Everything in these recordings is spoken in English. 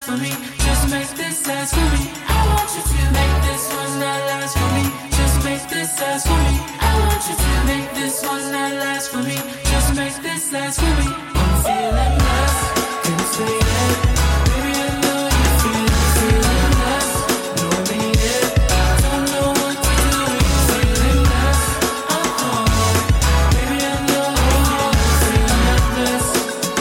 for me. Just make this last for me. I want you to make this one not last for me. Just make this last for me. I want you to make this one not last for me. Just make this last for me. I'm feeling blessed, can say it. Baby, I know you feeling blessed. Know me yet, don't know what to do. You're feeling blessed, baby, I know you're feeling blessed.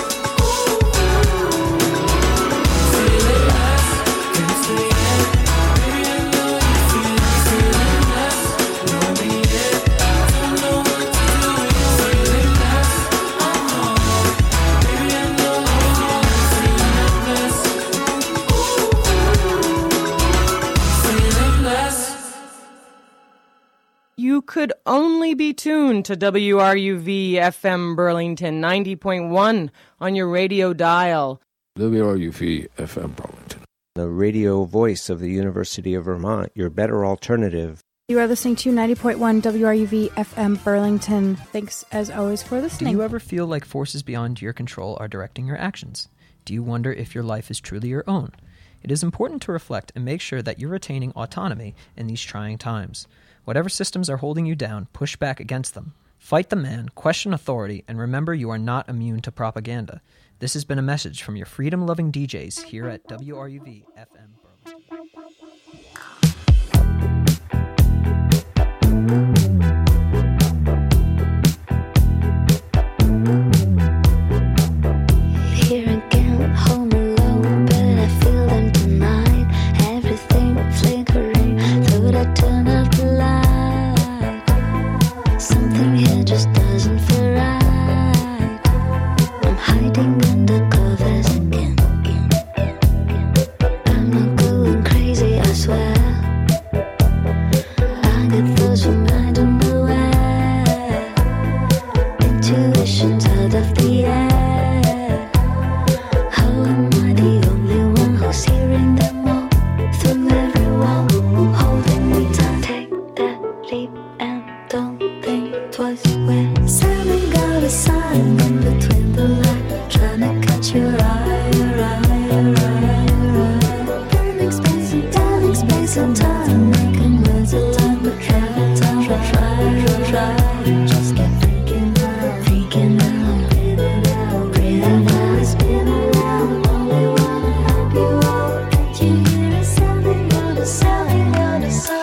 Feeling blessed, can say it. Baby, I know you feeling blessed. Know me yet, don't know what to do. You're feeling blessed, baby, I know you're feeling blessed. Feeling blessed. You could only be tuned to WRUV FM Burlington 90.1 on your radio dial. WRUV FM Burlington. The radio voice of the University of Vermont, your better alternative. You are listening to 90.1 WRUV FM Burlington. Thanks, as always, for Do listening. you ever feel like forces beyond your control are directing your actions? Do you wonder if your life is truly your own? It is important to reflect and make sure that you're retaining autonomy in these trying times. Whatever systems are holding you down, push back against them. Fight the man, question authority, and remember you are not immune to propaganda. This has been a message from your freedom-loving DJs here at WRUV FM Burlington. Here again, home alone, but I feel them tonight. Everything flickering through the turn of the light. Something here just doesn't feel right. I'm hiding under covers again. I'm not going crazy, I swear. I get those from I don't know where. Intuitions out of the air. How am I the only one who's hearing them all? Through every wall, holding me tight. Take that leap and don't think twice. We're sailing out of sight in between the light, trying to catch your eye, your eye, your eye, your eye. Burning space and time, space and time, making words align, but try, try. Just keep freaking out, freaking out, breathing out, spinning around. Only wanna help you out. Can't you hear us sounding on the sounding on the side?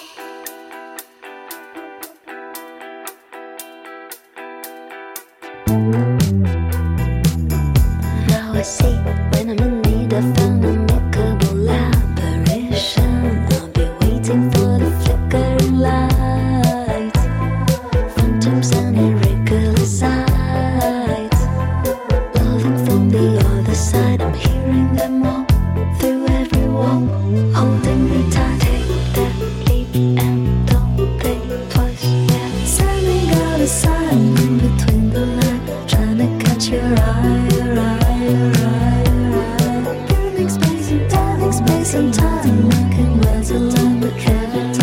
Now I see when I'm in need of an amicable apparition. I'll be waiting for the flickering light. Phantoms and irregular sights. Loving from the other side, I'm hearing them all. Through every wall, holding me tight. Take that leap and don't think twice. We're sailing out of sight in between the light, trying to catch your eye, your eye, your eye, your eye. Burning space and time, making words align, but try.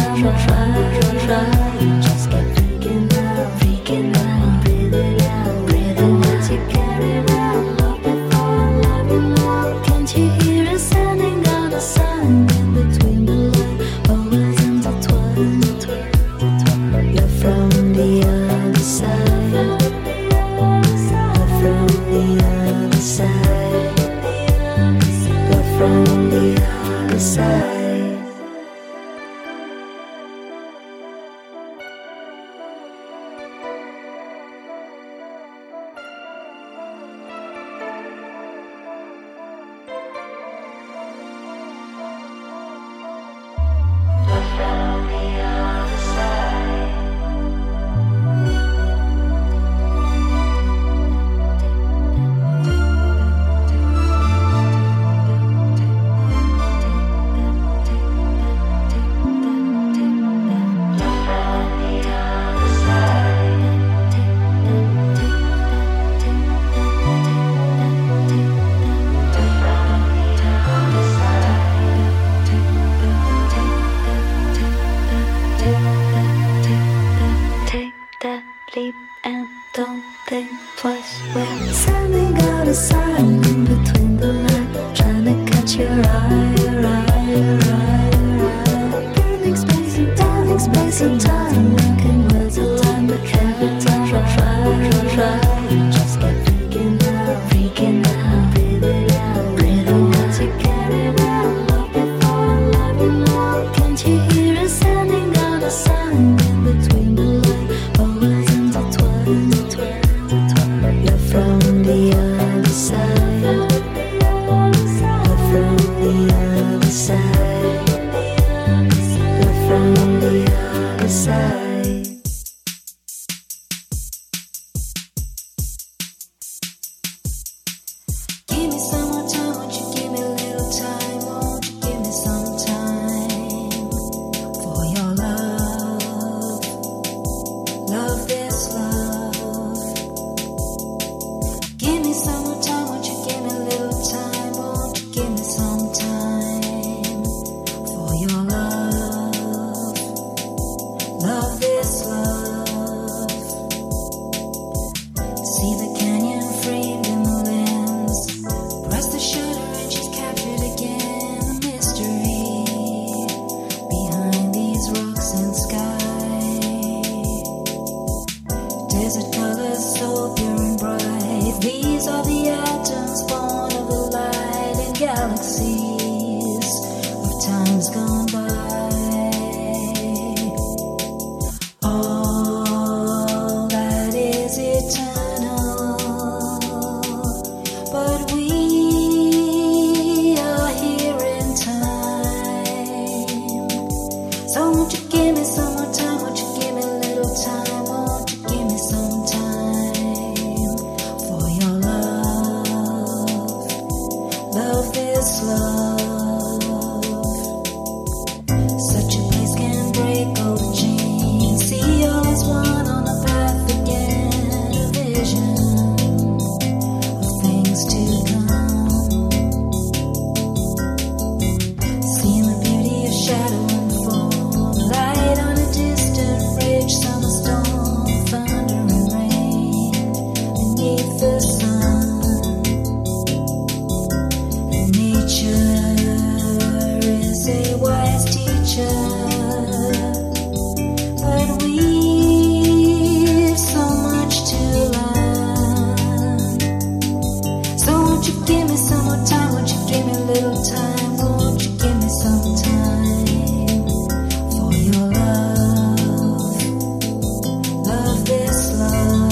Just keep freaking out, breathing out, you carry around, love before, love you now. Can't you hear us standing on the sun in between the light, always intertwined. You're from the other side, you're from the other side, you're from the other side. Space and time, working words align, but every time you just keep freaking out, breathe it out, to get it out, love before love you now. Can't you hear us standing on the sun, in between the light, always intertwined, love from the other side, love from the other side, love from the other side. Give me some more time, won't you give me a little time? Won't you give me some time for your love? Love this love. Give me some more time, won't you give me a little time? Won't you give me some time for your love? Love this love. See the canyon framed in the lens. Press the shutter and she's captured again. The mystery behind these rocks and sky. Desert colors so pure and bright. These are the atoms born of the light in galaxies of times gone by. All that is eternal, but we are here in time. So won't you give me some more time? Won't you give me a little time? Won't you give me some time for your love? Love this love. Such a place can break all the chains. See all as one on the path again. A vision of things to come. Seeing the beauty of shadow and form. Light on a distant ridge. Summer storm, thunder and rain beneath the sun. Nature is a wise teacher, but we've so much to learn. So won't you give me some more time? Won't you give me a little time? Won't you give me some time for your love? Love this love.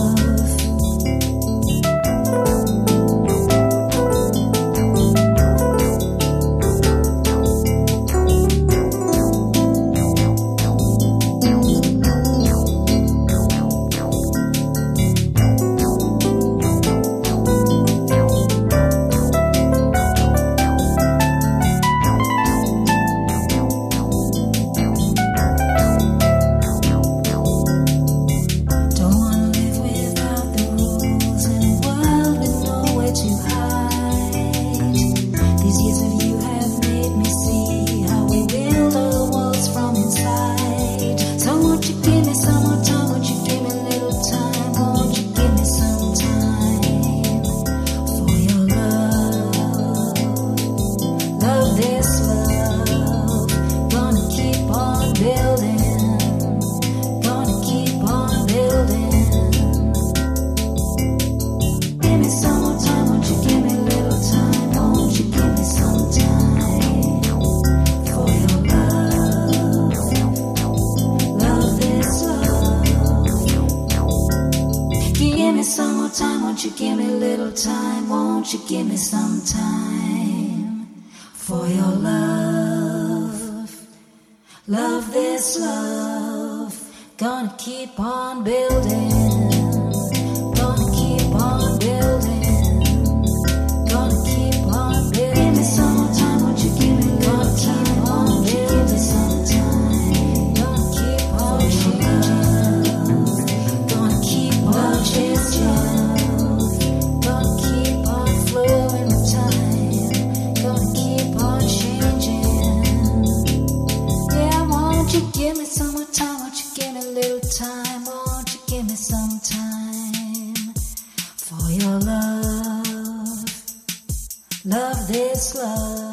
Don't wanna live without the rules in a world with nowhere to hide. These years of you have made me see how we build our walls from inside. So won't you give me some more time? Won't you give me a little time? Won't you give me some time for your love? Love this love. Gonna keep on building. Gonna keep on building. Give me some more time, won't you give me a little time? Won't you give me some time for your love? Love this love. Give me some more time, won't you give me a little time? Won't you give me some time for your love? Love this love. Gonna keep on building. Gonna keep on building. Gonna keep on building. Give me some more time, won't you give me a little time? Won't you give me some time? Gonna keep on changing. Gonna keep on changing. Gonna keep on flowing with time. Gonna keep on changing. Yeah, won't you give me some more time? Won't you give me a little time? Won't you give me some time for your love? Love this love.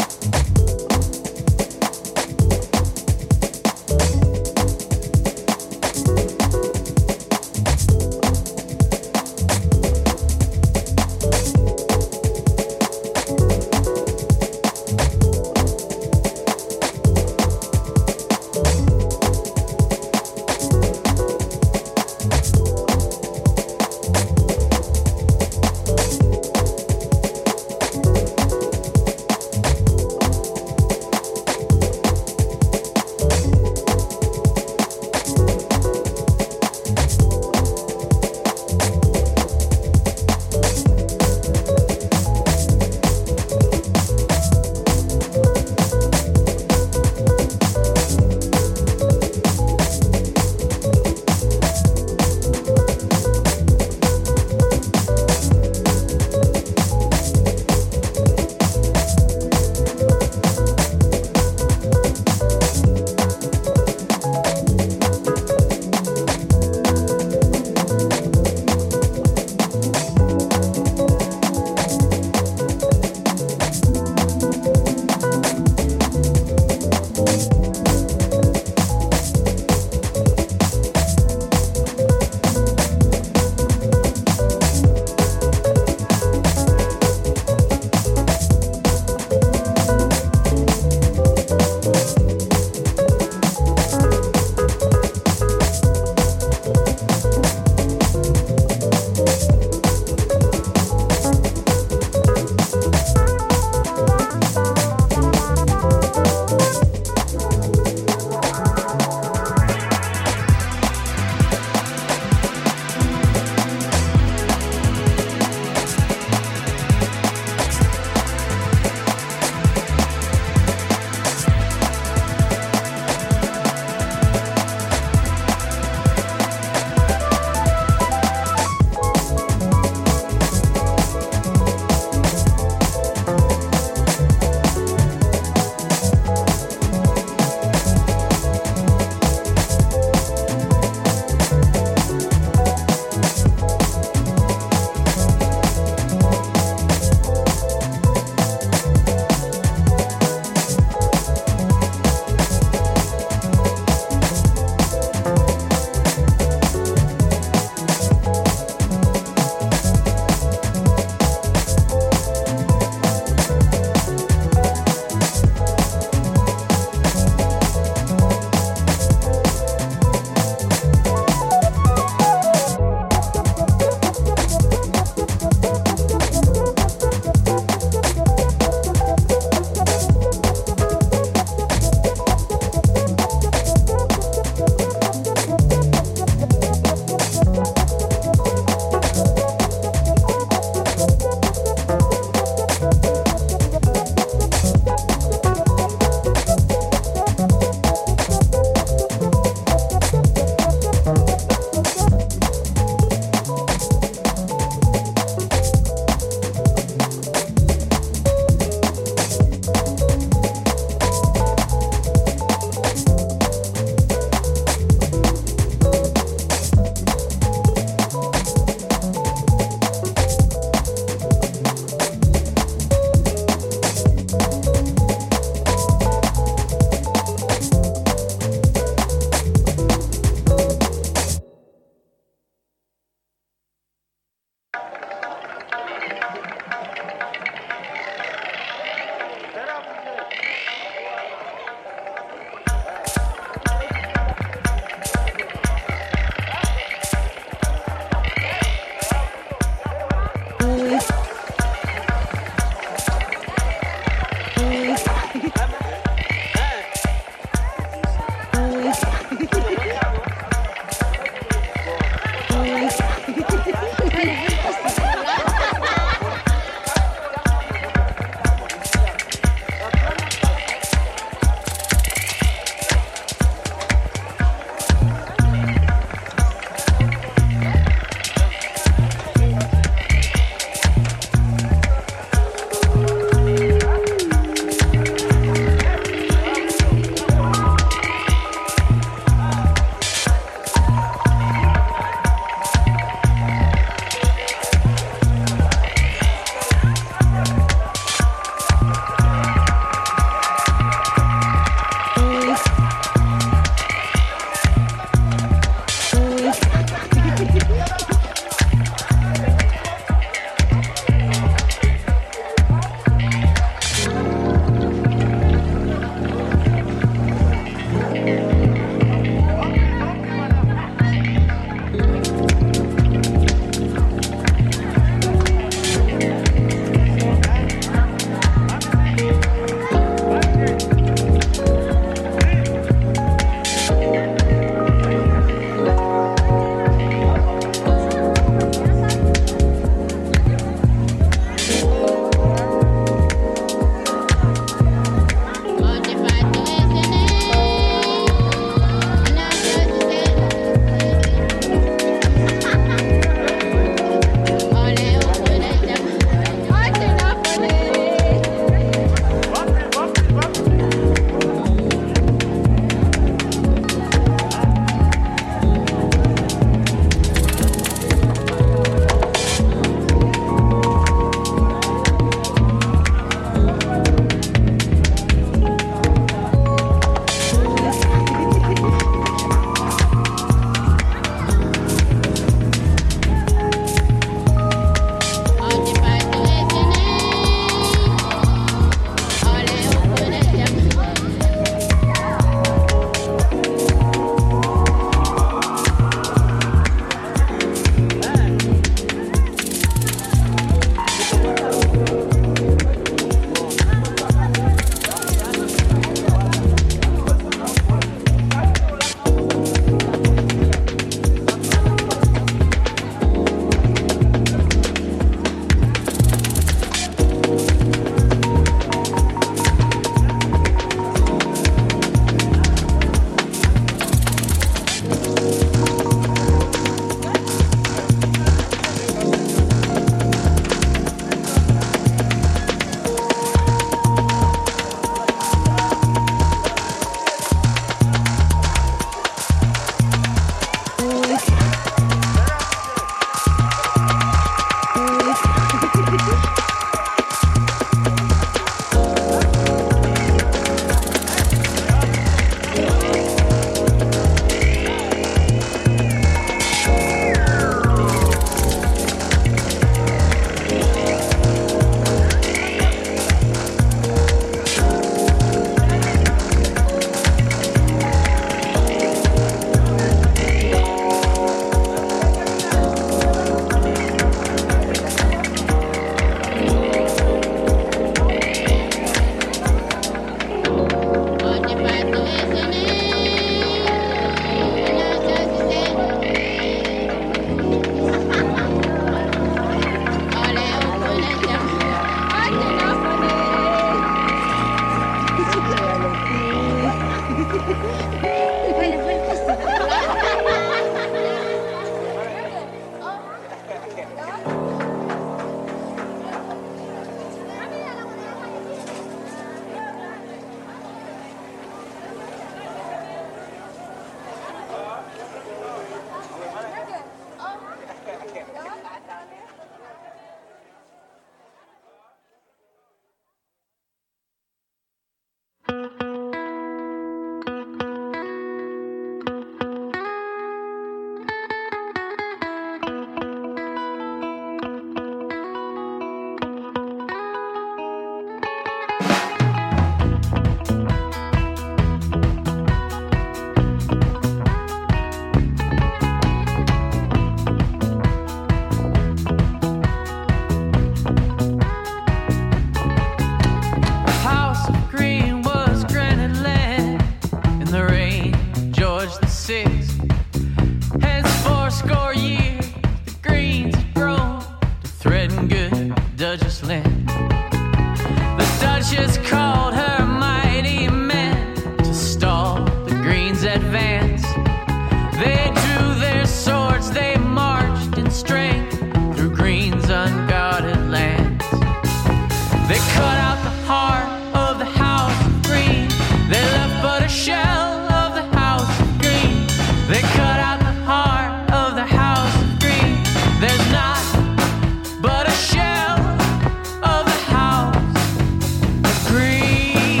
Duchess called her mighty men to stall the Greens' advance. They drew their swords, they marched in strength through Green's unguarded lands. They cut out the heart of the House of Green. They left but a shell of the House of Green. They cut out the heart of the House of Green. There's not but a shell of the House of Green.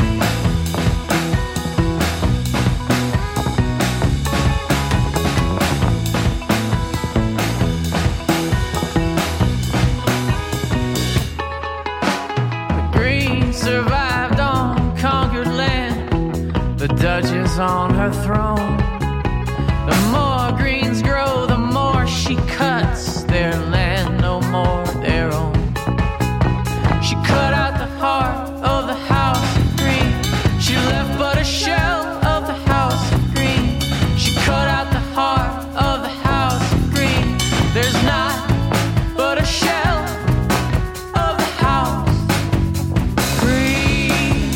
The Greens survived on conquered land, the Duchess on her throne. The more Greens grow, the more she cuts their land, no more their own. She cut out the heart of the House of Green. She left but a shell of the House of Green. She cut out the heart of the House of Green. There's not but a shell of the House of Green.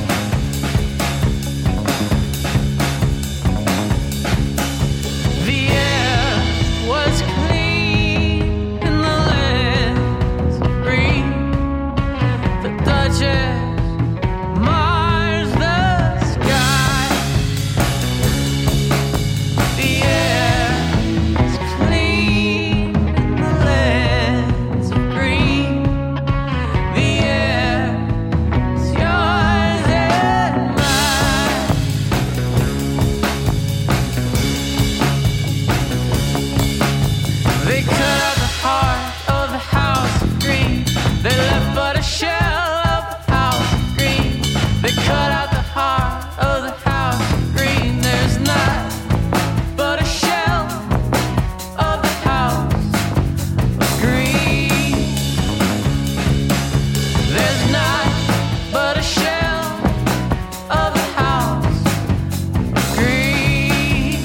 The air was clean in the lands of green. The Duchess mars the sky. The air is clean in the lands of green. The air is yours and mine. They cut out the heart of the House of Green. They left but a shell of the House of Green. They cut out the heart of the House of Green. There's not but a shell of the House of Green. There's not but a shell of the House of Green.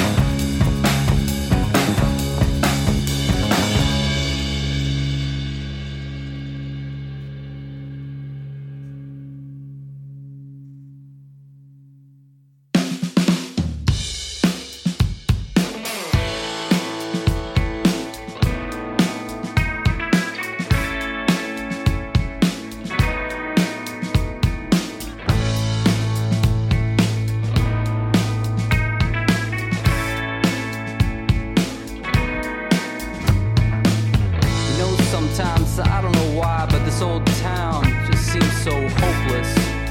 You know, sometimes, I don't know why, but this old town just seems so hopeless.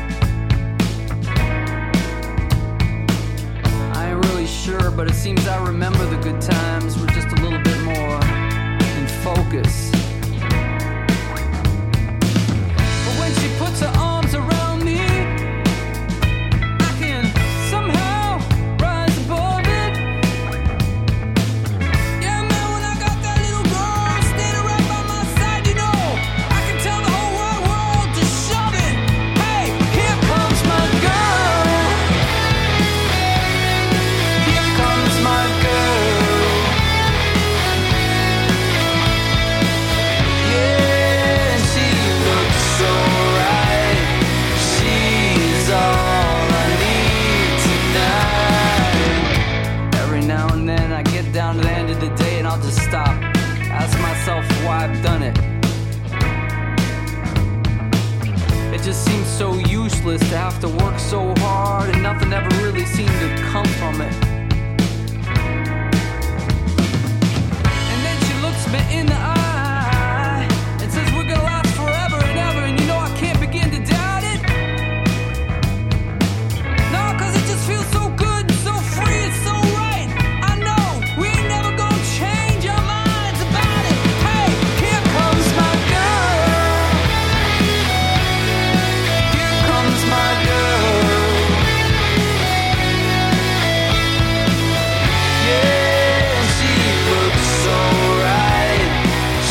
I ain't really sure, but it seems I remember the good times were just a little bit more in focus. But when she puts her arms around me, I can somehow rise above it. Yeah, man, when I got that little girl standing right by my side, you know, I can tell the whole wide world to shove it. Hey, here comes my girl. Here comes my girl. Yeah, she looks so right. She's all I need tonight. Every now and then I get down to the end of the day and I'll just stop, ask myself why I've done it. It just seems so useless to have to work so hard and nothing ever really seemed to come from it. And then she looks me in the eye and says we're gonna last forever and ever, and you know I can't begin to doubt it. No, 'cause it just feels so good and so free and so right. I know we ain't never gonna change our minds about it. Hey, here comes my girl. Here comes my girl. Yeah, she looks so right.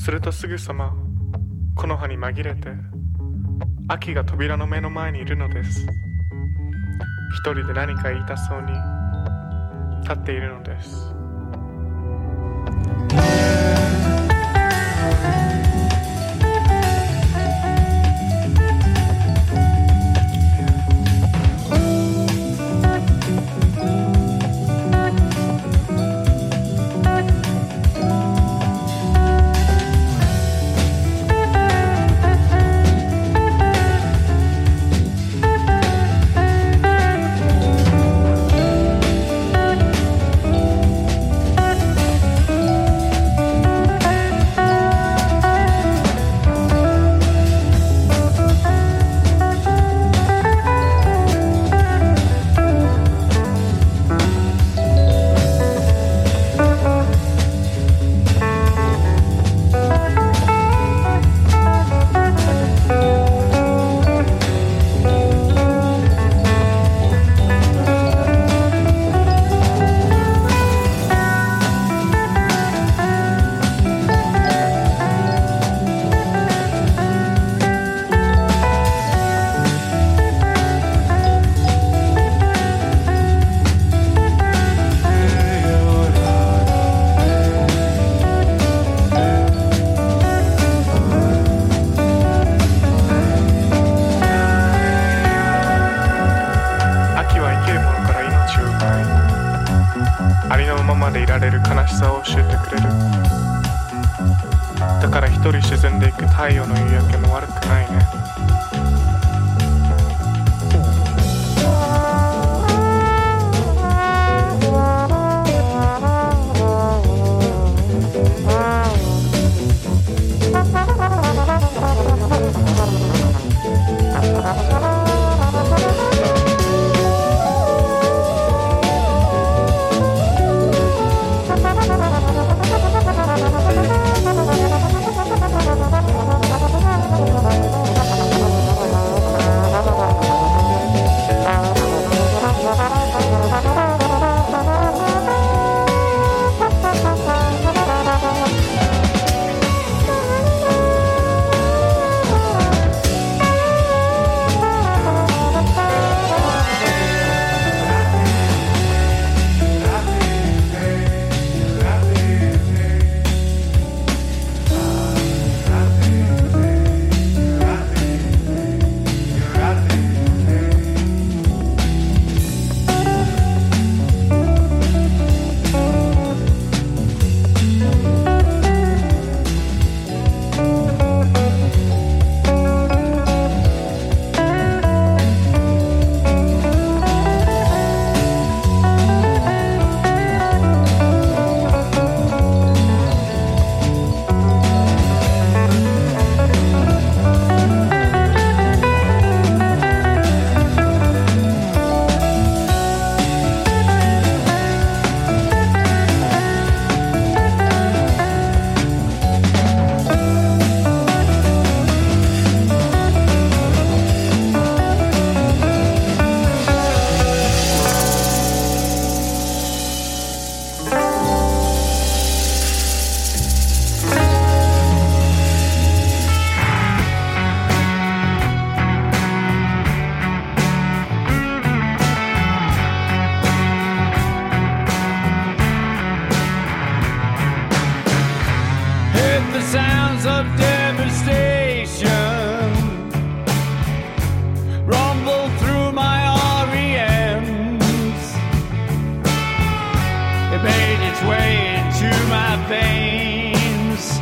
するとすぐさま木の葉に紛れて秋が扉の目の前にいるのです。一人で何か言いたそうに立っているのです。ありのままでいられる悲しさを教えてくれる。だから一人沈んでいく太陽の夕焼けも悪くないね。 Sounds of devastation rumble through my REMs. It made its way into my veins.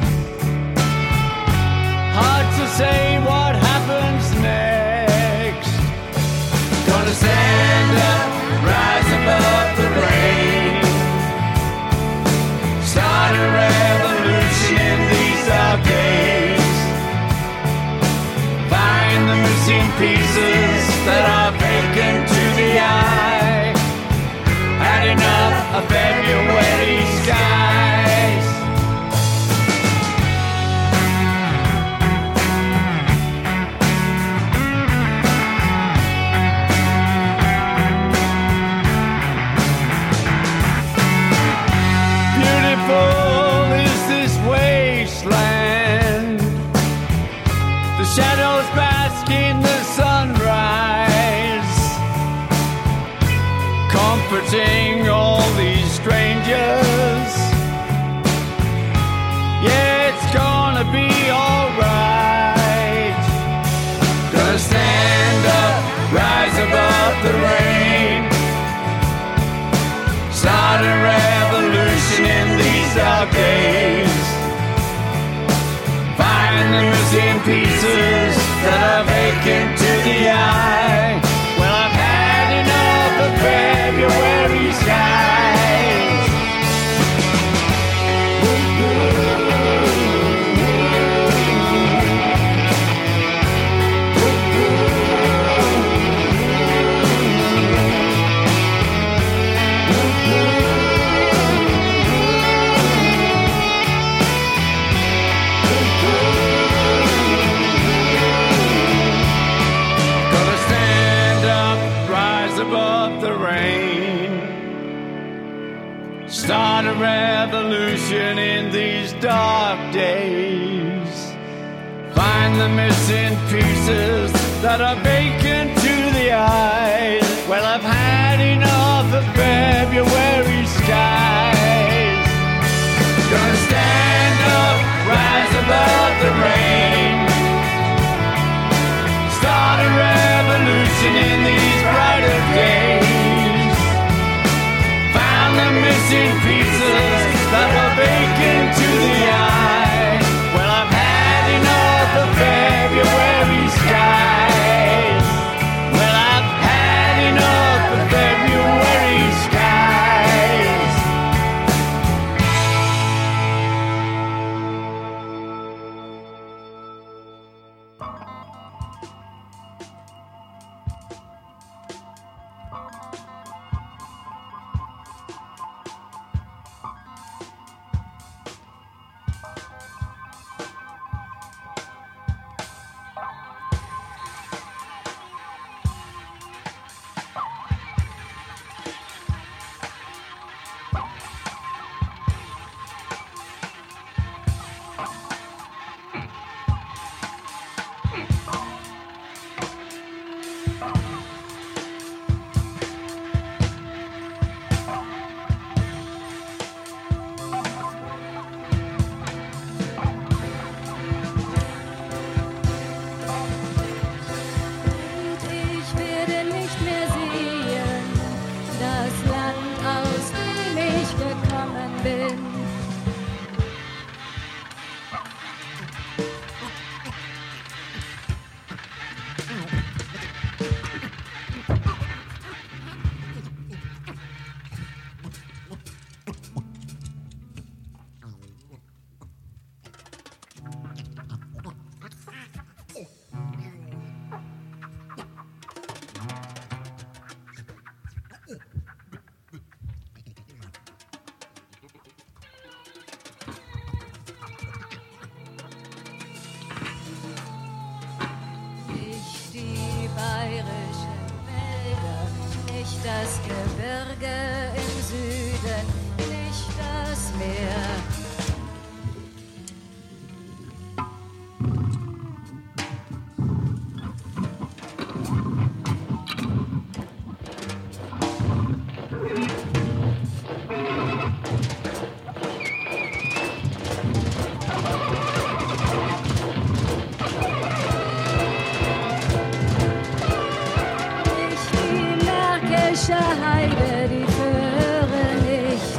Hard to say what happens next. Gonna stand up, rise above the rain, start a revolution in these dark days. Find the missing pieces that are vacant to the eye. Had enough of February skies. Beautiful is this wasteland. shadows bask in the sunrise, comforting all these strangers. Yeah, it's gonna be alright. Gonna stand up, rise above the rain, start a revolution in these dark days. Find the missing pieces that are vacant to the eye. Well, I've had enough of February skies. Above the rain, start a revolution in these dark days. Find the missing pieces that are vacant to the eyes. Well, I've had enough of February skies. Gonna stand up, rise above the rain, start a revolution in these brighter days. Found the missing pieces that were vacant to the eye. Well, I've had enough of February skies. Well, I've had enough of February skies. Das Gebirge im Süden, nicht das Meer. Heide, die Föhre nicht.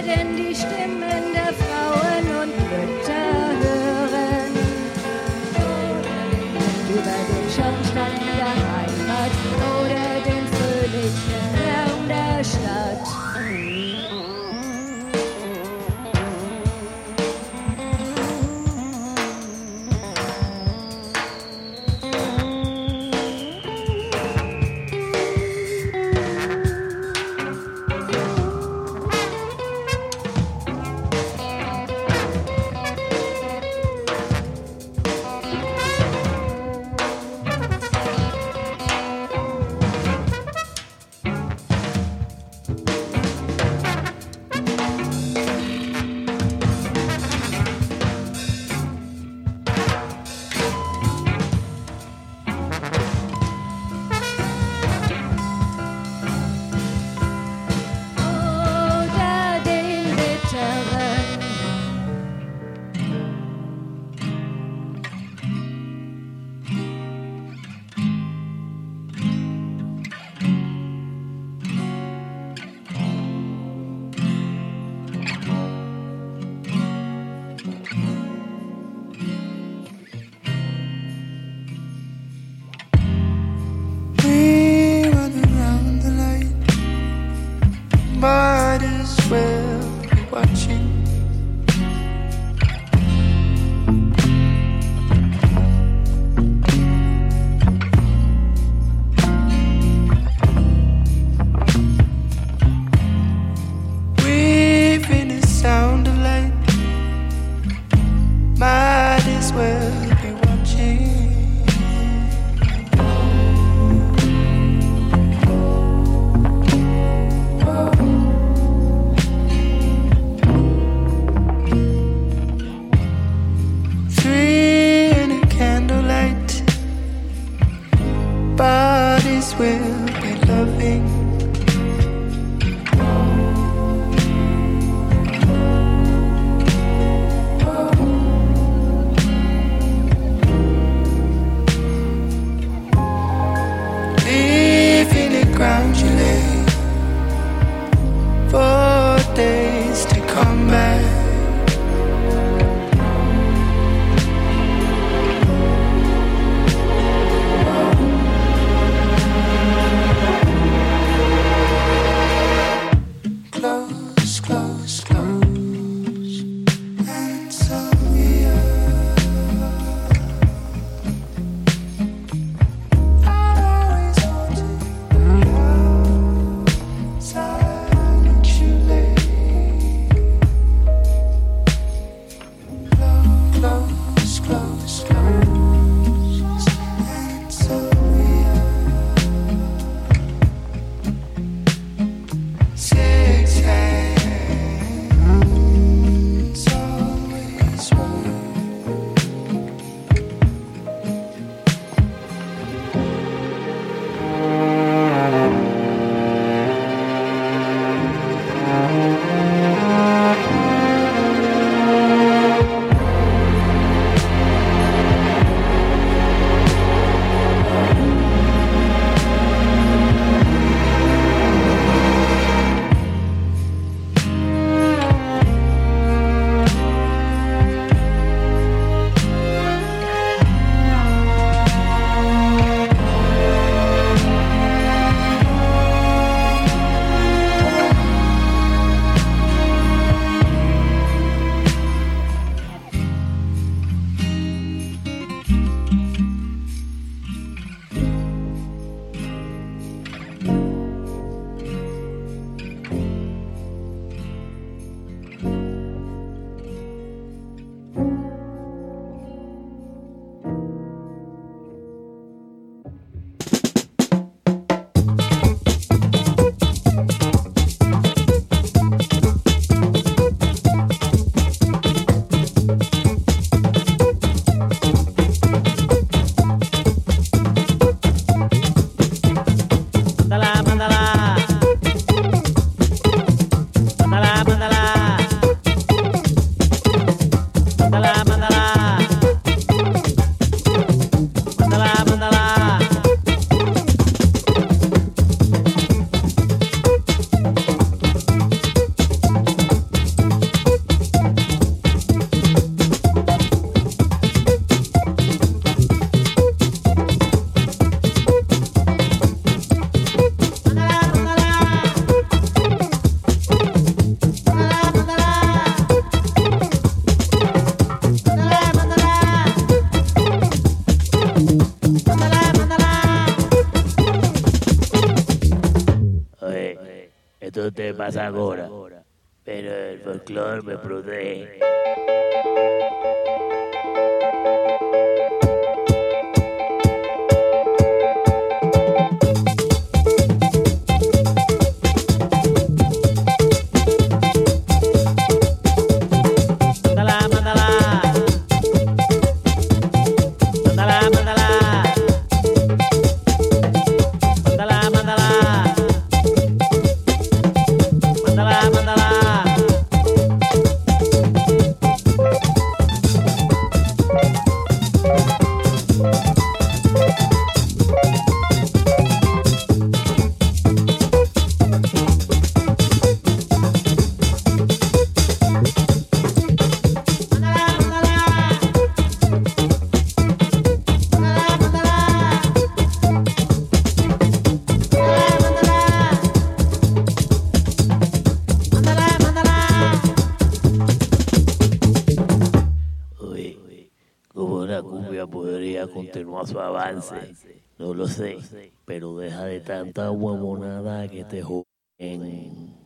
werden die Stimmen der Frauen und Mütter hören. Über den Schornstein der Heimat oder den fröhlichen Lärm der Stadt. Oder den Bitteren. We run around the light, might as well be watching. We've been a sound of light, might as well be watching. Esto te pasa ahora, pero el folclore me protege. Continuar su avance, no lo sé, pero deja de tanta huevonada que te joden.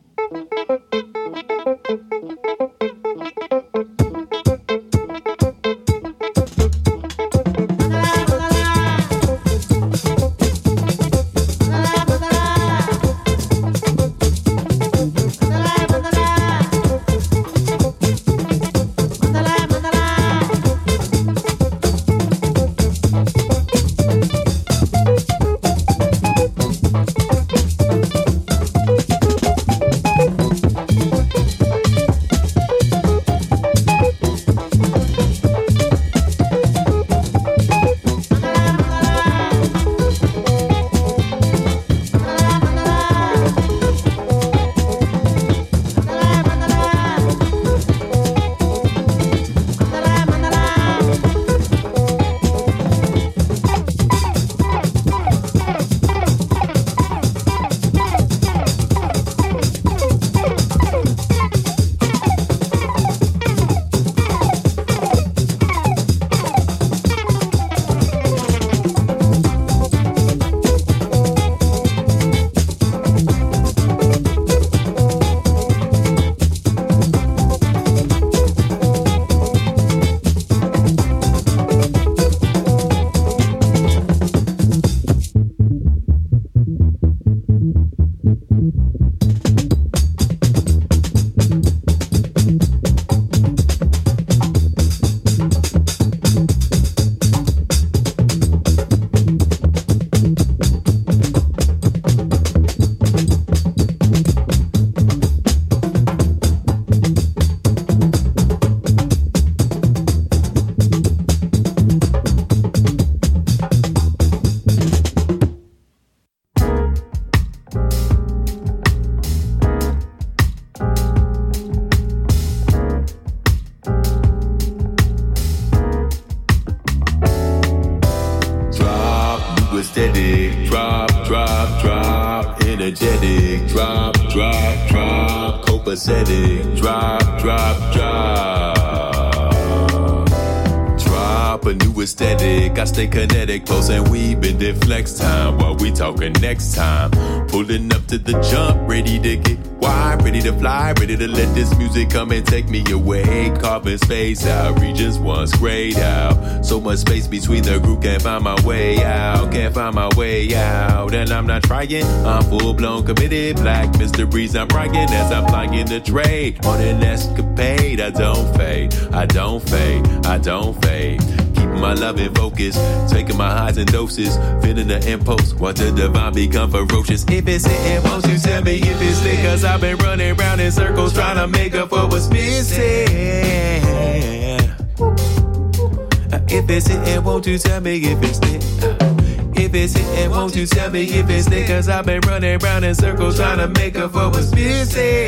energetic, drop, copacetic, drop. Drop a new aesthetic, I stay kinetic, close and we bend it flex time while we talking next time. Pulling up to the jump, ready to get wide, ready to fly, ready to let this music come and take me away. Carbon space out, regions once grayed out. So much space between the group, can't find my way out, can't find my way out. And I'm not trying, I'm full blown committed. Black mysteries, I'm writing as I'm flying the trade. On an escapade, I don't fade, I don't fade, I don't fade. Keeping my love in focus, taking my highs and doses, feeling the impulse, want the divine become ferocious. If it's hitting, won't you tell me if it's lit? Cause I've been running round in circles trying to make up for what's missing. If it's hitting, won't you tell me if it's lit? If it's hitting, won't you tell me if it's lit? Cause I've been running round in circles trying to make up for what's missing.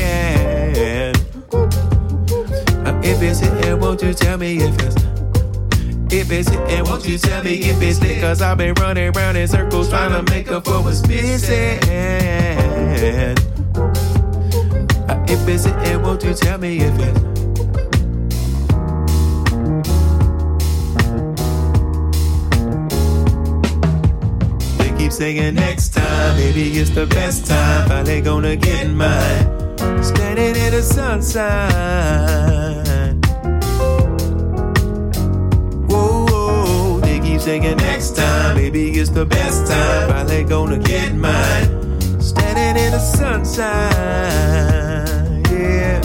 If it's hitting, won't you tell me if it's lit? If it's hitting, won't you tell me if it's lit? Cause I've been running round in circles trying to make up for what's missing. If it's hitting, won't you tell me if it's lit? saying next time, maybe it's the best time. Finally gonna get mine. Standing in the sunshine. Whoa, whoa, they keep saying next time, maybe it's the best time. Finally gonna get mine. Standing in the sunshine, yeah.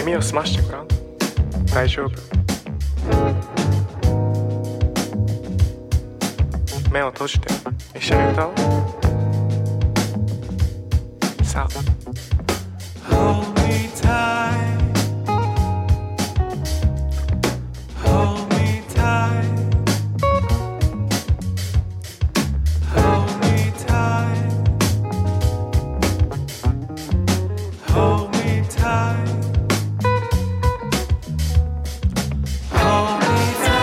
耳を澄ましてごらん。大丈夫。目を閉じて一緒に歌おう。さあ。 Hold me tight. Hold me tight. Hold me tight. Hold me tight. Hold me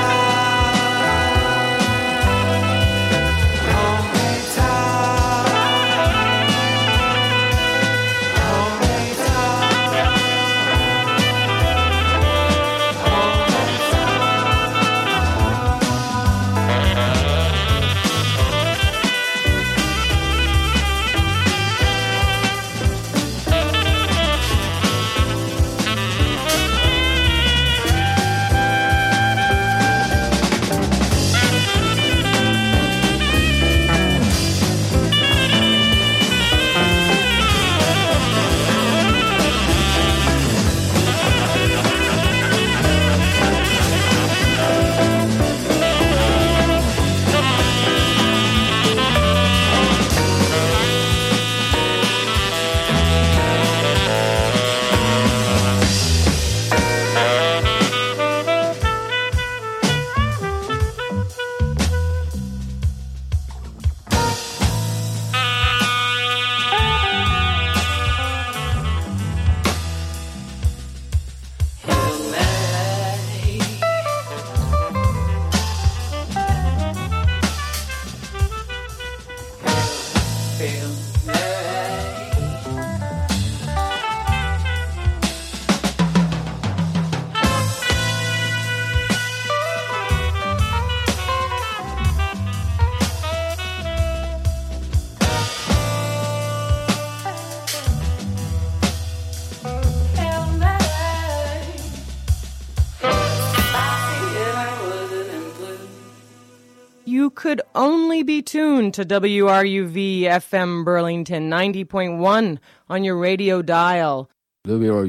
You could only be tuned to WRUV FM Burlington 90.1 on your radio dial. WRUV